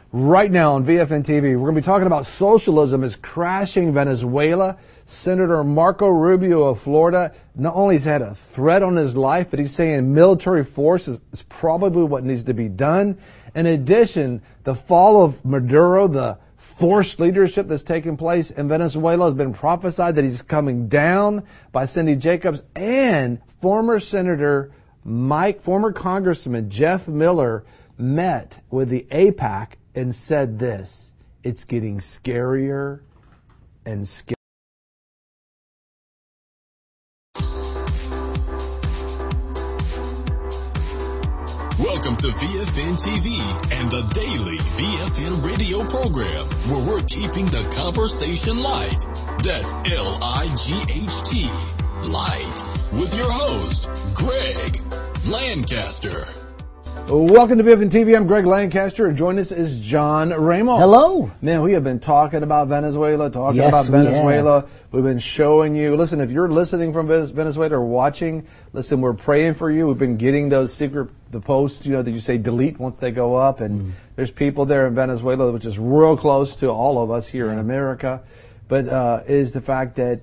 right now on VFN TV. We're going to be talking about socialism is crashing Venezuela. Senator Marco Rubio of Florida not only has had a threat on his life, but he's saying military force is probably what needs to be done. In addition, the fall of Maduro, the forced leadership that's taking place in Venezuela, has been prophesied that he's coming down by Cindy Jacobs, and former Congressman Jeff Miller met with the AIPAC and said this: it's getting scarier and scarier. Welcome to VFN TV and the daily VFN radio program, where we're keeping the conversation light. That's L-I-G-H-T, light, with your host, Greg Lancaster. Welcome to VFN TV. I'm Greg Lancaster, and joining us is John Ramos. Hello. Man, we have been talking about Venezuela, Yes, we have. We've been showing you. Listen, if you're listening from Venezuela or watching, listen, we're praying for you. We've been getting those the posts, that you say delete once they go up, and there's people there in Venezuela, which is real close to all of us here in America. But is the fact that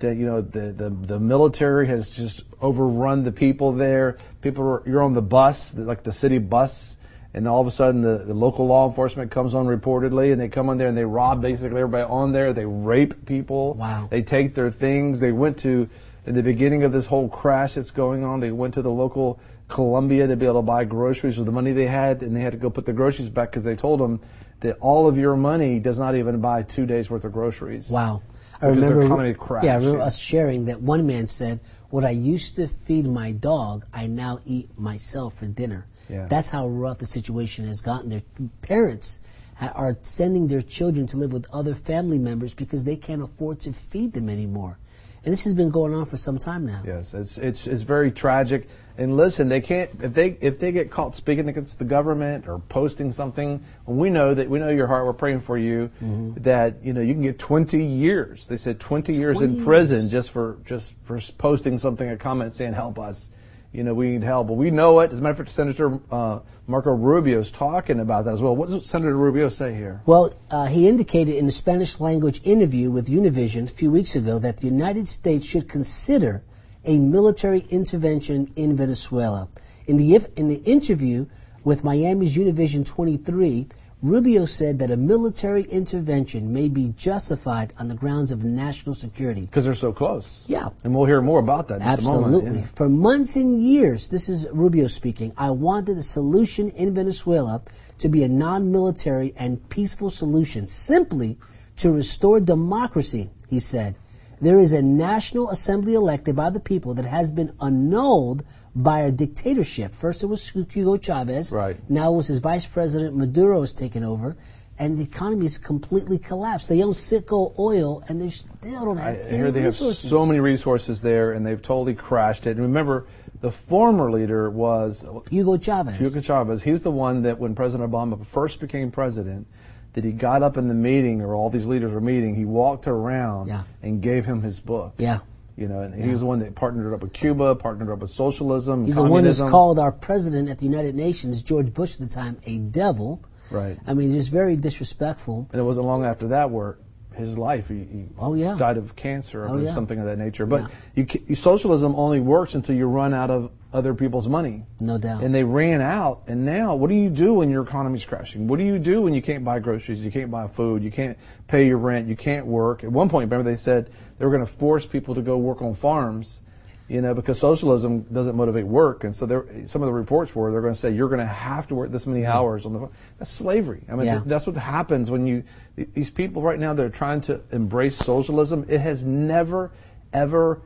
the military has just overrun the people there. You're on the bus, like the city bus, and all of a sudden the local law enforcement comes on reportedly, and they come on there and they rob basically everybody on there. They rape people. Wow. They take their things. They went to, in the beginning of this whole crash that's going on, they went to the local Colombia to be able to buy groceries with the money they had, and they had to go put the groceries back because they told them that all of your money does not even buy 2 days worth of groceries. Wow. I remember us sharing that one man said, what I used to feed my dog, I now eat myself for dinner. Yeah. That's how rough the situation has gotten. Their parents are sending their children to live with other family members because they can't afford to feed them anymore. And this has been going on for some time now. Yes, it's very tragic. And listen, they can't, if they get caught speaking against the government or posting something, we know your heart, we're praying for you, that you can get 20 years. They said 20 years in prison just for posting something, a comment saying help us. We need help. But we know it. As a matter of fact, Senator Marco Rubio is talking about that as well. What does Senator Rubio say here? Well, he indicated in a Spanish language interview with Univision a few weeks ago that the United States should consider a military intervention in Venezuela. In the interview with Miami's Univision 23, Rubio said that a military intervention may be justified on the grounds of national security. Because they're so close. Yeah. And we'll hear more about that in just a moment. Absolutely. Yeah. For months and years, this is Rubio speaking, I wanted the solution in Venezuela to be a non-military and peaceful solution, simply to restore democracy, he said. There is a National Assembly elected by the people that has been annulled by a dictatorship. First it was Hugo Chavez. Right. Now it was his vice president Maduro has taken over. And the economy is completely collapsed. They own Citgo Oil, and they still don't have any hear they resources. have so many resources there, and they've totally crashed it. And remember, the former leader was Hugo Chavez. Hugo Chavez. He's the one that when President Obama first became president, that he got up in the meeting, or all these leaders were meeting, he walked around and gave him his book. Yeah. And he was the one that partnered up with Cuba, partnered up with socialism, He's communism. the one who's called our president at the United Nations, George Bush at the time, a devil. Right. I mean, just very disrespectful. And it wasn't long after that where his life, he died of cancer or something of that nature. But socialism only works until you run out of other people's money. No doubt. And they ran out, and now what do you do when your economy's crashing? What do you do when you can't buy groceries, you can't buy food, you can't pay your rent, you can't work? At one point, remember, they said they were going to force people to go work on farms, because socialism doesn't motivate work. And so some of the reports were they're going to say you're going to have to work this many hours on the farm. That's slavery. I mean, that's what happens when these people right now, they're trying to embrace socialism. It has never, ever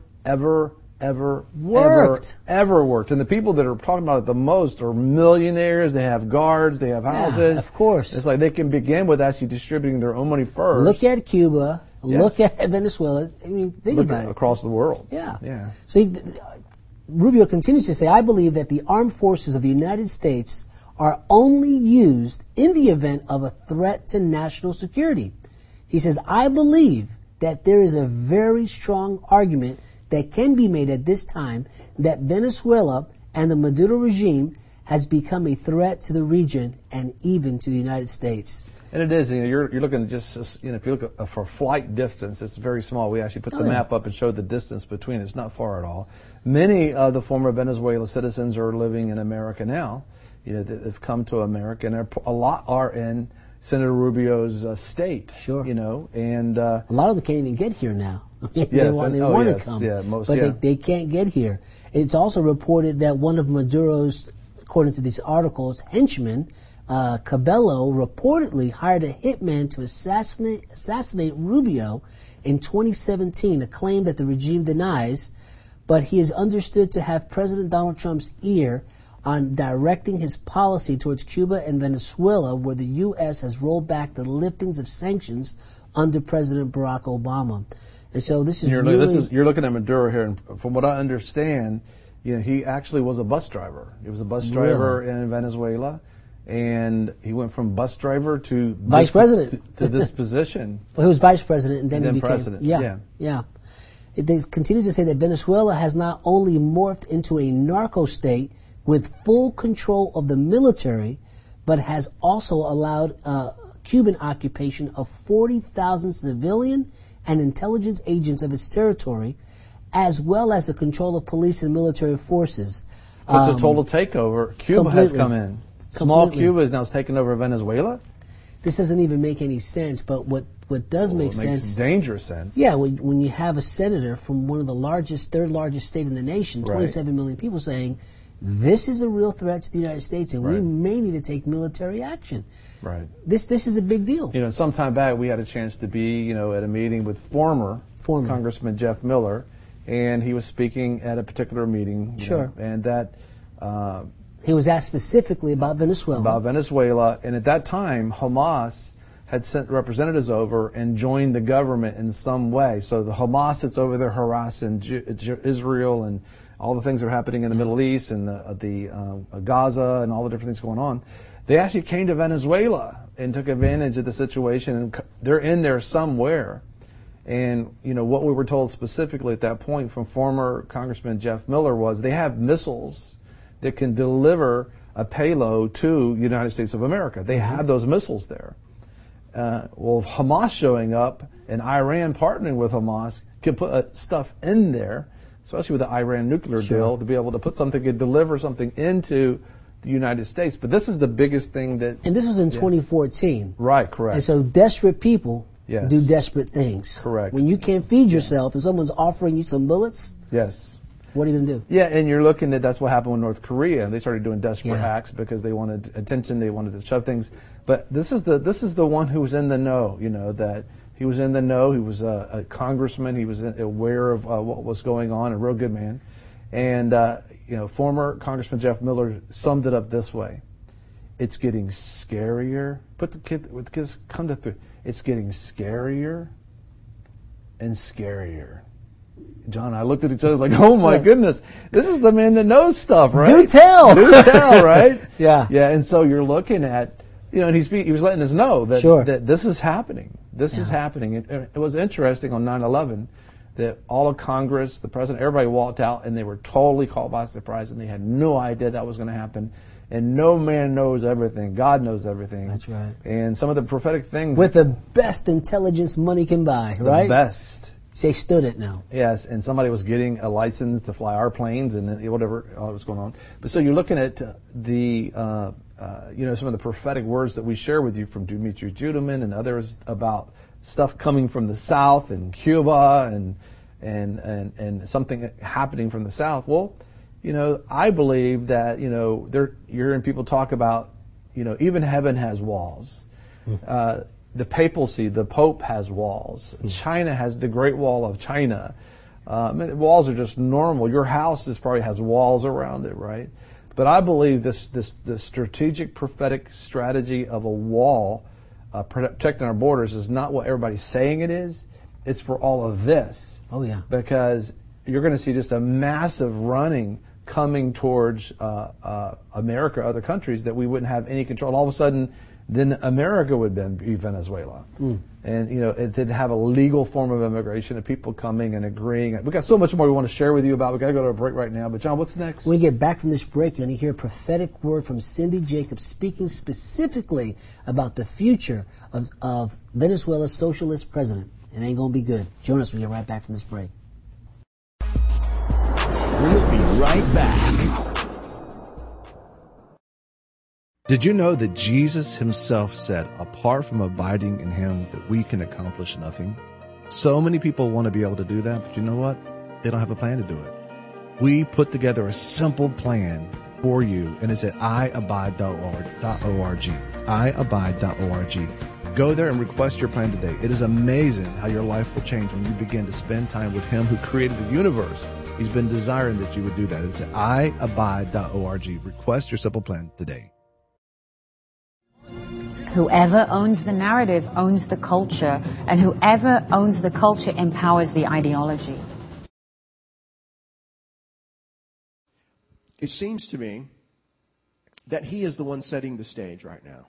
worked. Ever worked. And the people that are talking about it the most are millionaires. They have guards. They have houses. Of course. It's like they can begin with actually distributing their own money first. Look at Cuba. Yes. Look at Venezuela. I mean, think about it. Across the world. Yeah. So Rubio continues to say, I believe that the armed forces of the United States are only used in the event of a threat to national security. He says, I believe that there is a very strong argument that can be made at this time that Venezuela and the Maduro regime has become a threat to the region and even to the United States. And it is, you're looking at just, if you look at, for flight distance, it's very small. We actually put the map up and showed the distance between. It's not far at all. Many of the former Venezuela citizens are living in America now. They've come to America, and a lot are in Senator Rubio's state. Sure. And a lot of them can't even get here now. They yes, want to come, but they can't get here. It's also reported that one of Maduro's, according to these articles, henchmen, Cabello, reportedly hired a hitman to assassinate Rubio in 2017, a claim that the regime denies, but he is understood to have President Donald Trump's ear on directing his policy towards Cuba and Venezuela, where the U.S. has rolled back the liftings of sanctions under President Barack Obama. And so this is you're looking at Maduro here, and from what I understand, he actually was a bus driver. He was a bus driver in Venezuela, and he went from bus driver to vice president to this position. Well, he was vice president, and then he became president. Yeah. It continues to say that Venezuela has not only morphed into a narco state with full control of the military, but has also allowed Cuban occupation of 40,000 civilian and intelligence agents of its territory, as well as the control of police and military forces. It's a total takeover. Cuba has come in. Small Cuba is now taking over Venezuela. This doesn't even make any sense, but what does make sense... It makes dangerous sense. Yeah, when you have a senator from one of the third largest state in the nation, 27 million people saying, this is a real threat to the United States, and we may need to take military action. Right. This is a big deal. Some time back we had a chance to be, at a meeting with former Congressman Jeff Miller, and he was speaking at a particular meeting. And that he was asked specifically about Venezuela. And at that time, Hamas had sent representatives over and joined the government in some way. So the Hamas sits over there harassing Israel and all the things that are happening in the Middle East and the Gaza and all the different things going on. They actually came to Venezuela and took advantage of the situation, and they're in there somewhere. And, what we were told specifically at that point from former Congressman Jeff Miller was they have missiles that can deliver a payload to the United States of America. They have those missiles there. Well, Hamas showing up and Iran partnering with Hamas can put stuff in there, especially with the Iran nuclear deal, to be able to put something, to deliver something into the United States. But this is the biggest thing that... And this was in 2014. Right, correct. And so desperate people do desperate things. Correct. When you can't feed yourself and someone's offering you some bullets, what are you going to do? Yeah, and you're looking at, that's what happened with North Korea. They started doing desperate acts because they wanted attention, they wanted to shove things. But this is the one who was in the know, that he was in the know. He was a congressman. He was aware of what was going on, a real good man. And, former Congressman Jeff Miller summed it up this way. It's getting scarier. Put the kids come to through. It's getting scarier and scarier. John, I looked at each other like, oh my goodness, this is the man that knows stuff, right? Do tell. Do tell, right? Yeah. And so you're looking at, and he was letting us know that, that this is happening. This is happening. It was interesting on 9/11 that all of Congress, the president, everybody walked out and they were totally caught by surprise and they had no idea that was going to happen. And no man knows everything. God knows everything. That's right. And some of the prophetic things. With the best intelligence money can buy, right? The best. They stood it now. Yes, and somebody was getting a license to fly our planes and whatever all was going on. But so you're looking at the, some of the prophetic words that we share with you from Dumitru Judeman and others about stuff coming from the South and Cuba and something happening from the South. Well, I believe that, you're hearing people talk about, even heaven has walls. The papacy, the Pope has walls. China has the Great Wall of China. Walls are just normal. Your house probably has walls around it, right? But I believe the strategic prophetic strategy of a wall protecting our borders is not what everybody's saying it is. It's for all of this. Oh, yeah. Because you're going to see just a massive running coming towards America, other countries that we wouldn't have any control. All of a sudden, then America would then be Venezuela. And, it did have a legal form of immigration of people coming and agreeing. We've got so much more we want to share with you about. We've got to go to a break right now. But, John, what's next? When we get back from this break, you're going to hear a prophetic word from Cindy Jacobs speaking specifically about the future of Venezuela's socialist president. It ain't going to be good. Join us when we get right back from this break. We'll be right back. Did you know that Jesus himself said, apart from abiding in him, that we can accomplish nothing? So many people want to be able to do that, but you know what? They don't have a plan to do it. We put together a simple plan for you, and it's at iabide.org. It's iabide.org. Go there and request your plan today. It is amazing how your life will change when you begin to spend time with him who created the universe. He's been desiring that you would do that. It's at iabide.org. Request your simple plan today. Whoever owns the narrative owns the culture, and whoever owns the culture empowers the ideology. It seems to me that he is the one setting the stage right now.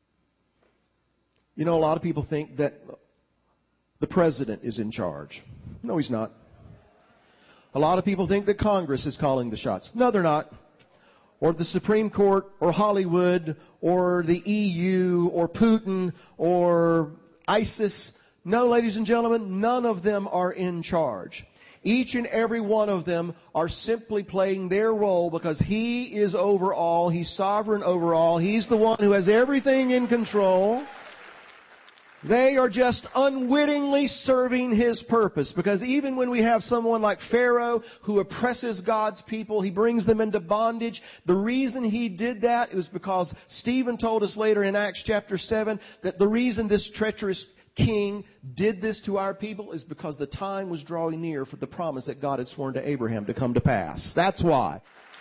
A lot of people think that the president is in charge. No, he's not. A lot of people think that Congress is calling the shots. No, they're not. Or the Supreme Court, or Hollywood, or the EU, or Putin, or ISIS. No, ladies and gentlemen, none of them are in charge. Each and every one of them are simply playing their role because he is over all. He's sovereign over all. He's the one who has everything in control. They are just unwittingly serving his purpose, because even when we have someone like Pharaoh who oppresses God's people, he brings them into bondage. The reason he did that was because Stephen told us later in Acts chapter 7 that the reason this treacherous king did this to our people is because the time was drawing near for the promise that God had sworn to Abraham to come to pass. That's why.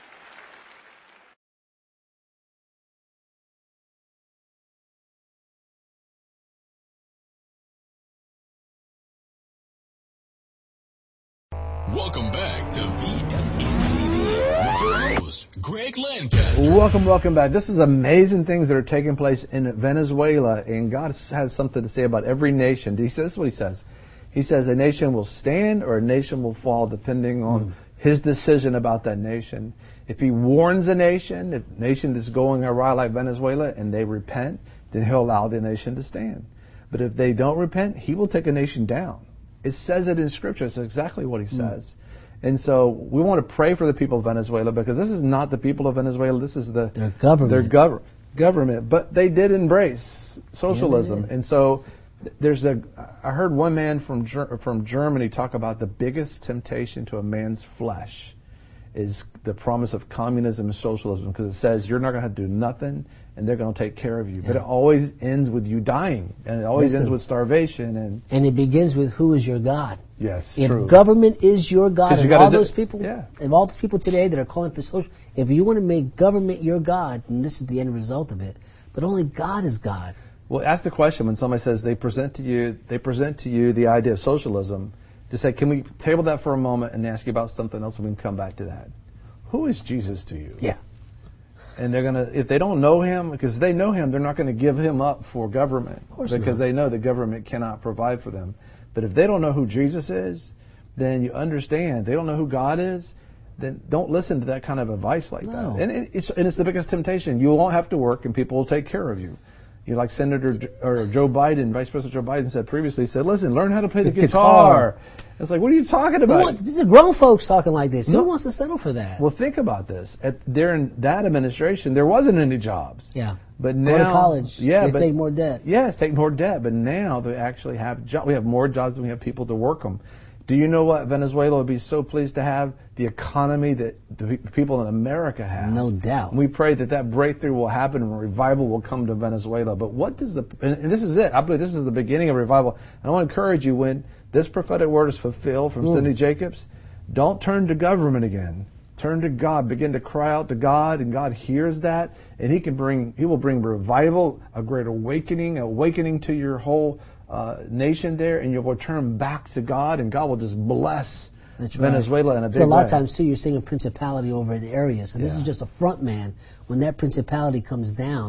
Welcome back to VFN TV with your host, Greg Lancaster. Welcome back. This is amazing things that are taking place in Venezuela, and God has something to say about every nation. This is what he says. He says a nation will stand or a nation will fall depending on his decision about that nation. If he warns a nation that's going awry like Venezuela, and they repent, then he'll allow the nation to stand. But if they don't repent, he will take a nation down. It says it in Scripture. It's exactly what he says. And so we want to pray for the people of Venezuela, because this is not the people of Venezuela. This is their government. Their government. But they did embrace socialism. Yeah, and so I heard one man from Germany talk about the biggest temptation to a man's flesh is the promise of communism and socialism, because it says you're not going to have to do nothing and they're going to take care of you. Yeah. But it always ends with you dying, and it always ends with starvation. And it begins with, who is your God? Yes, if true. Government is your God, and all those people, and all those people today that are calling for social, if you want to make government your God, then this is the end result of it. But only God is God. Well, ask the question when somebody says they present to you the idea of socialism. To say, can we table that for a moment and ask you about something else, and we can come back to that? Who is Jesus to you? Yeah. And they're going to, if they don't know him, because they know him, they're not going to give him up for government. Of course because not. They know the government cannot provide for them. But if they don't know who Jesus is, then you understand. They don't know who God is, then don't listen to that kind of advice like that. And it's the biggest temptation. You won't have to work, and people will take care of you. You like Senator or Joe Biden, Vice President Joe Biden said previously, he said, listen, learn how to play the guitar. It's like, what are you talking about? These are grown folks talking like this. Who wants to settle for that? Well, think about this. During that administration, there wasn't any jobs. Yeah. But now, go to college. Yeah, take more debt. Yes, take more debt. But now they actually have jobs. We have more jobs than we have people to work them. Do you know what Venezuela would be so pleased to have? The economy that the people in America have. No doubt. And we pray that breakthrough will happen and revival will come to Venezuela. But what does and this is it. I believe this is the beginning of revival. And I want to encourage you, when this prophetic word is fulfilled from Cindy Jacobs, don't turn to government again. Turn to God. Begin to cry out to God, and God hears that, and He will bring revival, a great awakening to your whole nation there, and you'll return back to God, and God will just bless Venezuela in a big way. So a lot of times, too, you're seeing a principality over an area. So this is just a front man. When that principality comes down,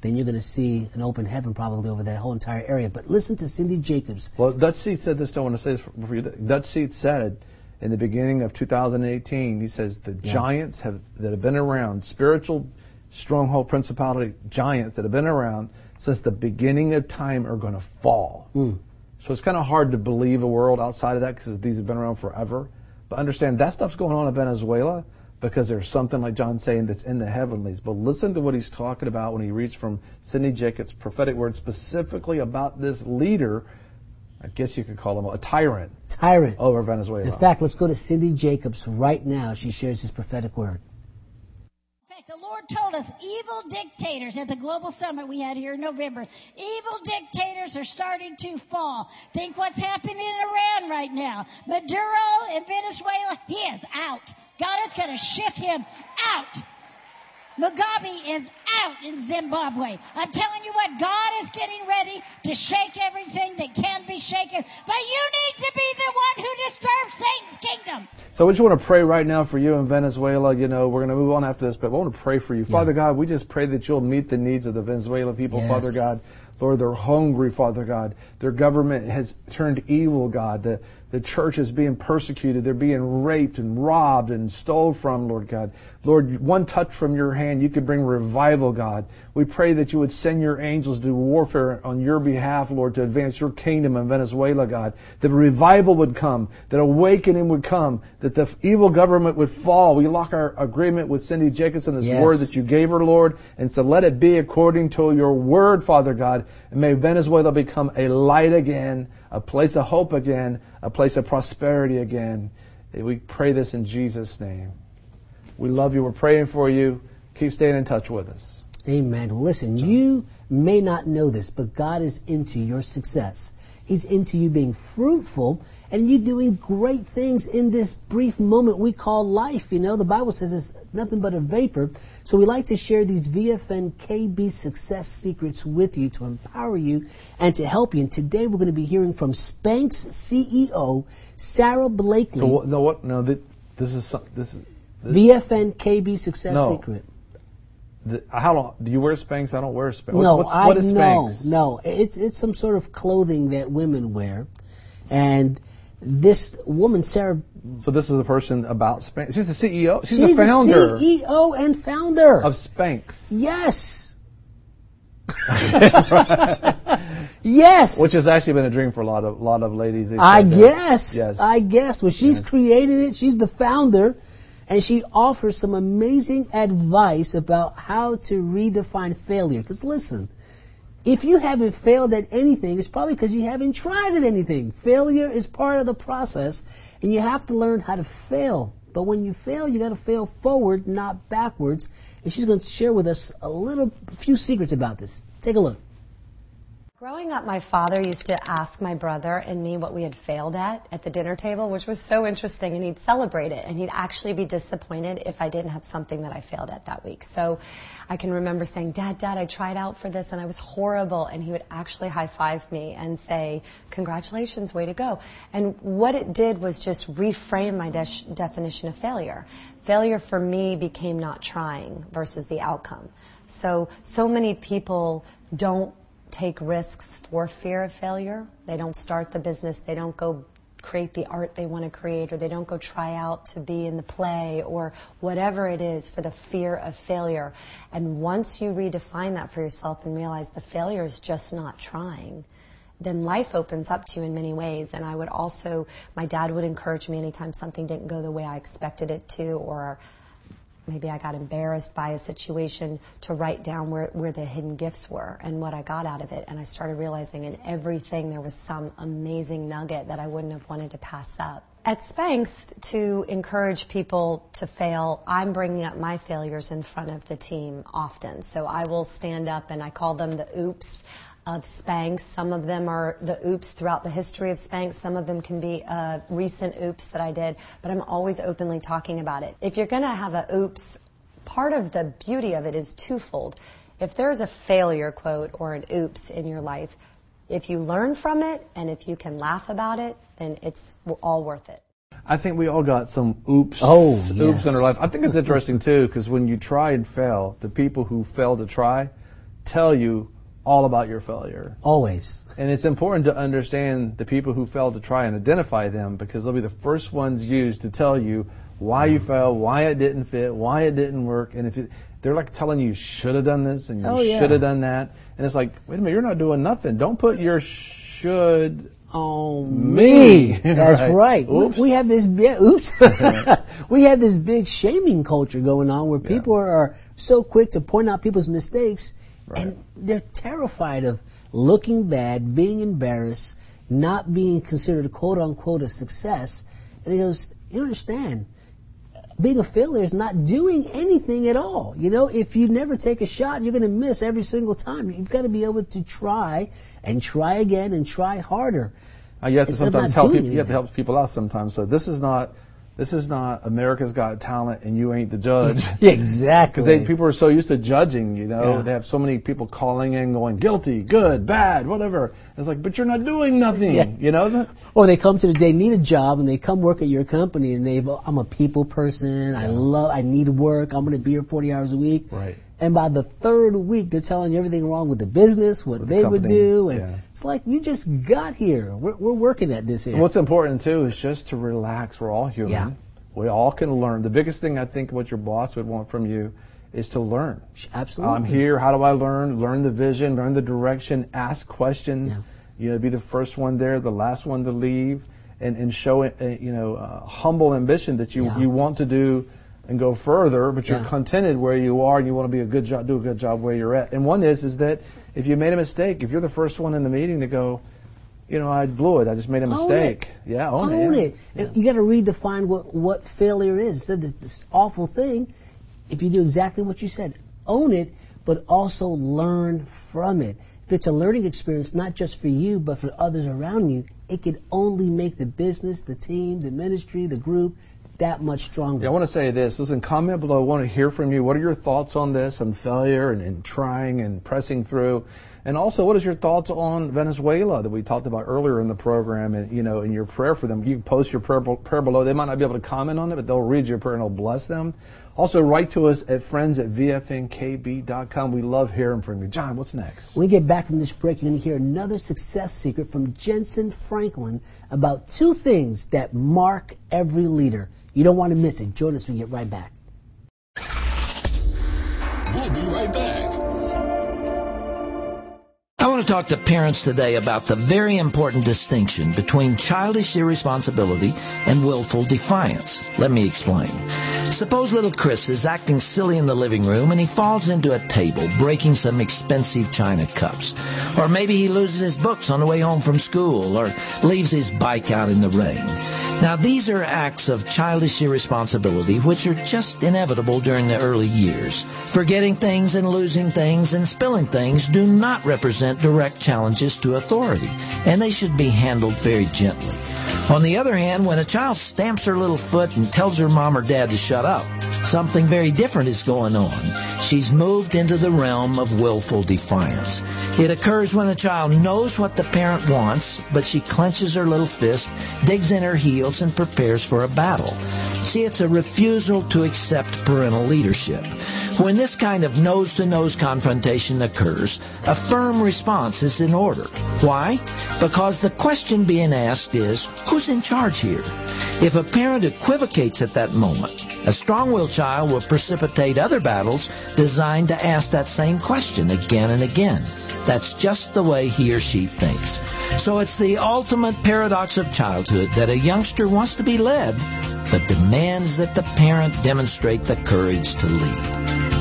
then you're going to see an open heaven probably over that whole entire area. But listen to Cindy Jacobs. Well, Dutch Seat said this, I want to say this before you. Dutch Seat said in the beginning of 2018, he says the giants that have been around, spiritual stronghold principality giants that have been around since the beginning of time are going to fall. So it's kind of hard to believe a world outside of that because these have been around forever. But understand that stuff's going on in Venezuela because there's something, like John's saying, that's in the heavenlies. But listen to what he's talking about when he reads from Cindy Jacobs' prophetic word specifically about this leader. I guess you could call him a tyrant. Tyrant. Over Venezuela. In fact, let's go to Cindy Jacobs right now. She shares his prophetic word. The Lord told us evil dictators at the global summit we had here in November. Evil dictators are starting to fall. Think what's happening in Iran right now. Maduro in Venezuela, he is out. God is going to shift him out. Mugabe is out in Zimbabwe. I'm telling you what, God is getting ready to shake everything that can be shaken. But you need to be the one who disturbs Satan's kingdom. So we just want to pray right now for you in Venezuela. You know, we're going to move on after this, but we want to pray for you. Father God, we just pray that you'll meet the needs of the Venezuelan people, Father God. Lord, they're hungry, Father God. Their government has turned evil, God. The church is being persecuted. They're being raped and robbed and stole from, Lord God. Lord, one touch from your hand, you could bring revival, God. We pray that you would send your angels to do warfare on your behalf, Lord, to advance your kingdom in Venezuela, God. That revival would come, that awakening would come, that the evil government would fall. We lock our agreement with Cindy Jacobs and this word that you gave her, Lord. And so let it be according to your word, Father God. And may Venezuela become a light again, a place of hope again, a place of prosperity again. And we pray this in Jesus' name. We love you. We're praying for you. Keep staying in touch with us. Amen. Listen, you may not know this, but God is into your success. He's into you being fruitful and you doing great things in this brief moment we call life. You know, the Bible says it's nothing but a vapor. So we like to share these VFN KB success secrets with you to empower you and to help you. And today we're going to be hearing from Spanx CEO, Sarah Blakely. So this is VFN KB success secret. How long do you wear Spanx? I don't wear Spanx. What is Spanx? No, it's some sort of clothing that women wear, and this woman, Sarah. So this is a person about Spanx. She's the CEO. She's the founder. She's the CEO and founder of Spanx. Yes. Yes. Which has actually been a dream for a lot of ladies. I guess. Well, she's created it. She's the founder. And she offers some amazing advice about how to redefine failure. Because listen, if you haven't failed at anything, it's probably because you haven't tried at anything. Failure is part of the process, and you have to learn how to fail. But when you fail, you got to fail forward, not backwards. And she's going to share with us a few secrets about this. Take a look. Growing up, my father used to ask my brother and me what we had failed at the dinner table, which was so interesting, and he'd celebrate it, and he'd actually be disappointed if I didn't have something that I failed at that week. So I can remember saying, Dad, I tried out for this and I was horrible, and he would actually high-five me and say, congratulations, way to go. And what it did was just reframe my definition of failure. Failure for me became not trying versus the outcome. So many people don't take risks for fear of failure. They don't start the business. They don't go create the art they want to create, or they don't go try out to be in the play or whatever it is for the fear of failure. And once you redefine that for yourself and realize the failure is just not trying, then life opens up to you in many ways. And I would also, my dad would encourage me anytime something didn't go the way I expected it to, or maybe I got embarrassed by a situation, to write down where the hidden gifts were and what I got out of it. And I started realizing in everything there was some amazing nugget that I wouldn't have wanted to pass up. At Spanx, to encourage people to fail, I'm bringing up my failures in front of the team often. So I will stand up and I call them the oops of Spanx. Some of them are the oops throughout the history of Spanx. Some of them can be recent oops that I did, but I'm always openly talking about it. If you're going to have a oops, part of the beauty of it is twofold. If there's a failure, quote, or an oops in your life, if you learn from it and if you can laugh about it, then it's all worth it. I think we all got some oops in our life. I think it's interesting too, because when you try and fail, the people who fail to try tell you all about your failure. Always. And it's important to understand the people who failed to try and identify them, because they'll be the first ones used to tell you why you failed, why it didn't fit, why it didn't work. And they're like telling you should have done this and you should have done that. And it's like, wait a minute, you're not doing nothing. Don't put your should on me. That's right. Oops. We have this we have this big shaming culture going on where people are so quick to point out people's mistakes, and they're terrified of looking bad, being embarrassed, not being considered quote unquote a success. And he goes, you understand, being a failure is not doing anything at all. You know, if you never take a shot, you're going to miss every single time. You've got to be able to try and try again and try harder. You have to sometimes help people. You have to help people out sometimes. So this is not America's Got Talent and you ain't the judge. Exactly. Because people are so used to judging, you know. Yeah. They have so many people calling in going, guilty, good, bad, whatever. It's like, but you're not doing nothing, you know. Or they come they need a job and they come work at your company and I'm a people person. Yeah. I need work. I'm going to be here 40 hours a week. Right. And by the third week, they're telling you everything wrong with the business, what they would do. And it's like, you just got here. We're working at this here. And what's important, too, is just to relax. We're all human. Yeah. We all can learn. The biggest thing I think what your boss would want from you is to learn. Absolutely. I'm here. How do I learn? Learn the vision, learn the direction, ask questions. Yeah. You know, be the first one there, the last one to leave, and show humble ambition that you want to do and go further, but you're contented where you are and you want to do a good job where you're at. And one is that if you made a mistake, if you're the first one in the meeting to go, you know, I blew it, I just made a mistake. Own it. And you got to redefine what failure is. Instead of this awful thing, if you do exactly what you said, own it, but also learn from it. If it's a learning experience, not just for you, but for others around you, it can only make the business, the team, the ministry, the group, that much stronger. Yeah, I want to say this. Listen, comment below. I want to hear from you. What are your thoughts on this, on failure and trying and pressing through? And also, what is your thoughts on Venezuela that we talked about earlier in the program, and in your prayer for them? You can post your prayer below. They might not be able to comment on it, but they'll read your prayer and it'll bless them. Also, write to us at friends@vfnkb.com. We love hearing from you. John, what's next? When we get back from this break, you're going to hear another success secret from Jensen Franklin about 2 things that mark every leader. You don't want to miss it. Join us when we get right back. We'll be right back. I want to talk to parents today about the very important distinction between childish irresponsibility and willful defiance. Let me explain. Suppose little Chris is acting silly in the living room and he falls into a table, breaking some expensive china cups. Or maybe he loses his books on the way home from school, or leaves his bike out in the rain. Now, these are acts of childish irresponsibility which are just inevitable during the early years. Forgetting things and losing things and spilling things do not represent direct challenges to authority, and they should be handled very gently. On the other hand, when a child stamps her little foot and tells her mom or dad to shut up, something very different is going on. She's moved into the realm of willful defiance. It occurs when a child knows what the parent wants, but she clenches her little fist, digs in her heels, and prepares for a battle. See, it's a refusal to accept parental leadership. When this kind of nose-to-nose confrontation occurs, a firm response is in order. Why? Because the question being asked is, who's in charge here? If a parent equivocates at that moment, a strong-willed child will precipitate other battles designed to ask that same question again and again. That's just the way he or she thinks. So it's the ultimate paradox of childhood that a youngster wants to be led, but demands that the parent demonstrate the courage to lead.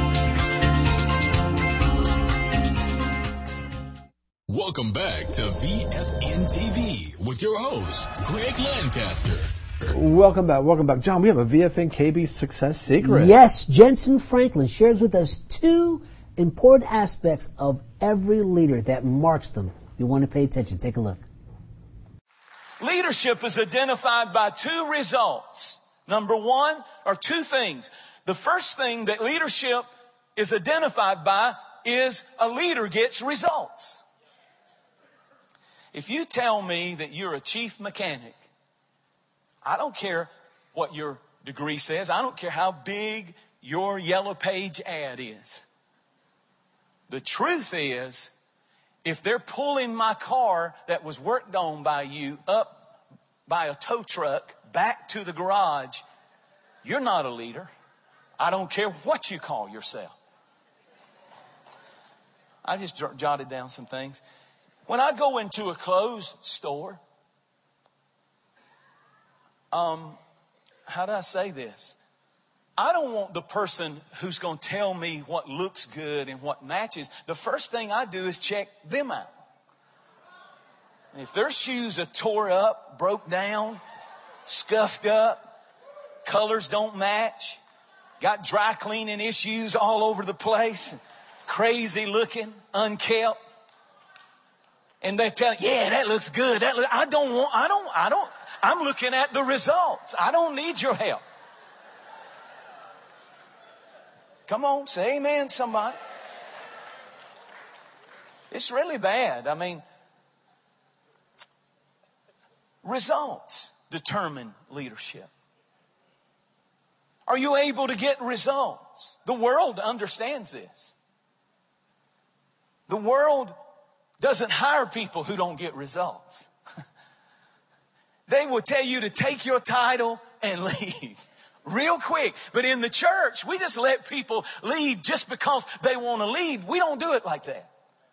Welcome back to VFN TV with your host, Greg Lancaster. Welcome back. John, we have a VFN KB success secret. Yes, Jensen Franklin shares with us 2 important aspects of every leader that marks them. You want to pay attention. Take a look. Leadership is identified by 2 results. Number 1 are 2 things. The first thing that leadership is identified by is a leader gets results. If you tell me that you're a chief mechanic, I don't care what your degree says. I don't care how big your yellow page ad is. The truth is, if they're pulling my car that was worked on by you up by a tow truck back to the garage, you're not a leader. I don't care what you call yourself. I just jotted down some things. When I go into a clothes store, how do I say this? I don't want the person who's going to tell me what looks good and what matches. The first thing I do is check them out. And if their shoes are tore up, broke down, scuffed up, colors don't match, got dry cleaning issues all over the place, crazy looking, unkept, and they tell, yeah, that looks good. I'm looking at the results. I don't need your help. Come on, say amen, somebody. It's really bad. I mean, results determine leadership. Are you able to get results? The world understands this. The world doesn't hire people who don't get results. They will tell you to take your title and leave real quick. But in the church, we just let people lead just because they want to lead. We don't do it like that.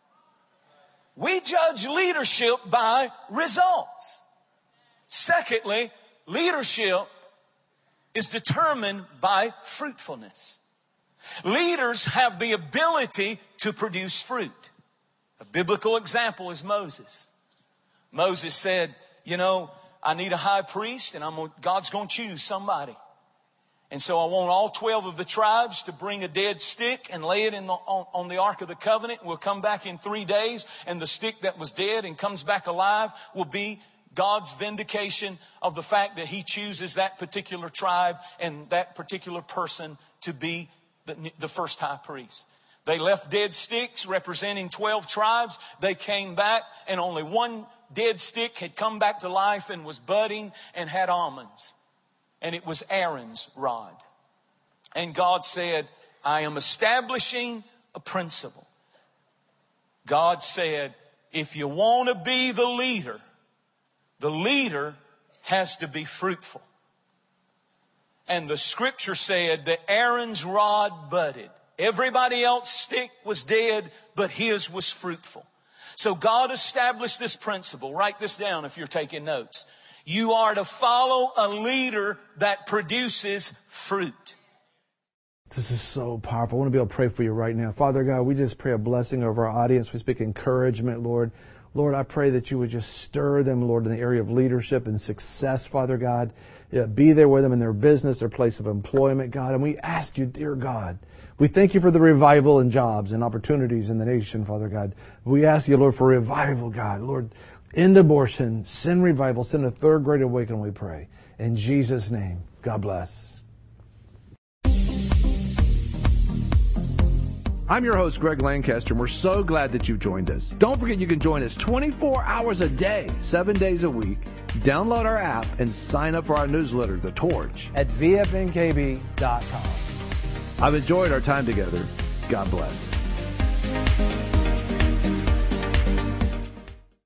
We judge leadership by results. Secondly, leadership is determined by fruitfulness. Leaders have the ability to produce fruit. A biblical example is Moses. Moses said, I need a high priest, and God's going to choose somebody. And so I want all 12 of the tribes to bring a dead stick and lay it on the Ark of the Covenant. We'll come back in 3 days, and the stick that was dead and comes back alive will be God's vindication of the fact that He chooses that particular tribe and that particular person to be the first high priest. They left dead sticks representing 12 tribes. They came back, and only one dead stick had come back to life and was budding and had almonds. And it was Aaron's rod. And God said, I am establishing a principle. God said, if you want to be the leader has to be fruitful. And the scripture said that Aaron's rod budded. Everybody else's stick was dead, but his was fruitful. So God established this principle. Write this down if you're taking notes. You are to follow a leader that produces fruit. This is so powerful. I want to be able to pray for you right now. Father God, we just pray a blessing over our audience. We speak encouragement, Lord. Lord, I pray that you would just stir them, Lord, in the area of leadership and success, Father God. Be there with them in their business, their place of employment, God. And we ask you, dear God, we thank you for the revival and jobs and opportunities in the nation, Father God. We ask you, Lord, for revival, God. Lord, end abortion, send revival, send a third great awakening, we pray. In Jesus' name, God bless. I'm your host, Greg Lancaster, and we're so glad that you've joined us. Don't forget you can join us 24 hours a day, 7 days a week. Download our app and sign up for our newsletter, The Torch, at vfnkb.com. I've enjoyed our time together. God bless.